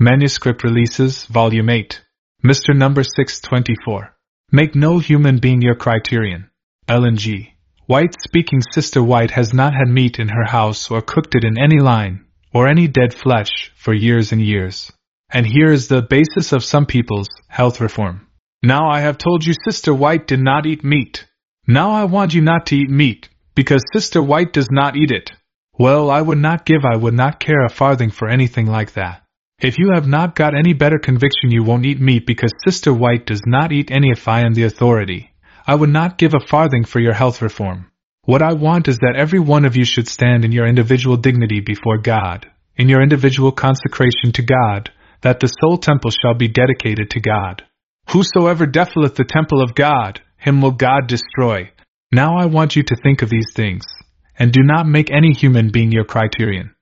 Manuscript Releases, Volume 8. Mr. Number 624. Make no human being your criterion. Ellen G. White speaking. Sister White has not had meat in her house or cooked it in any line, or any dead flesh, for years and years. And here is the basis of some people's health reform. Now I have told you Sister White did not eat meat. Now I want you not to eat meat, because Sister White does not eat it. Well, I would not care a farthing for anything like that. If you have not got any better conviction you won't eat meat because Sister White does not eat any. If I am the authority, I would not give a farthing for your health reform. What I want is that every one of you should stand in your individual dignity before God, in your individual consecration to God, that the soul temple shall be dedicated to God. Whosoever defileth the temple of God, him will God destroy. Now I want you to think of these things, and do not make any human being your criterion.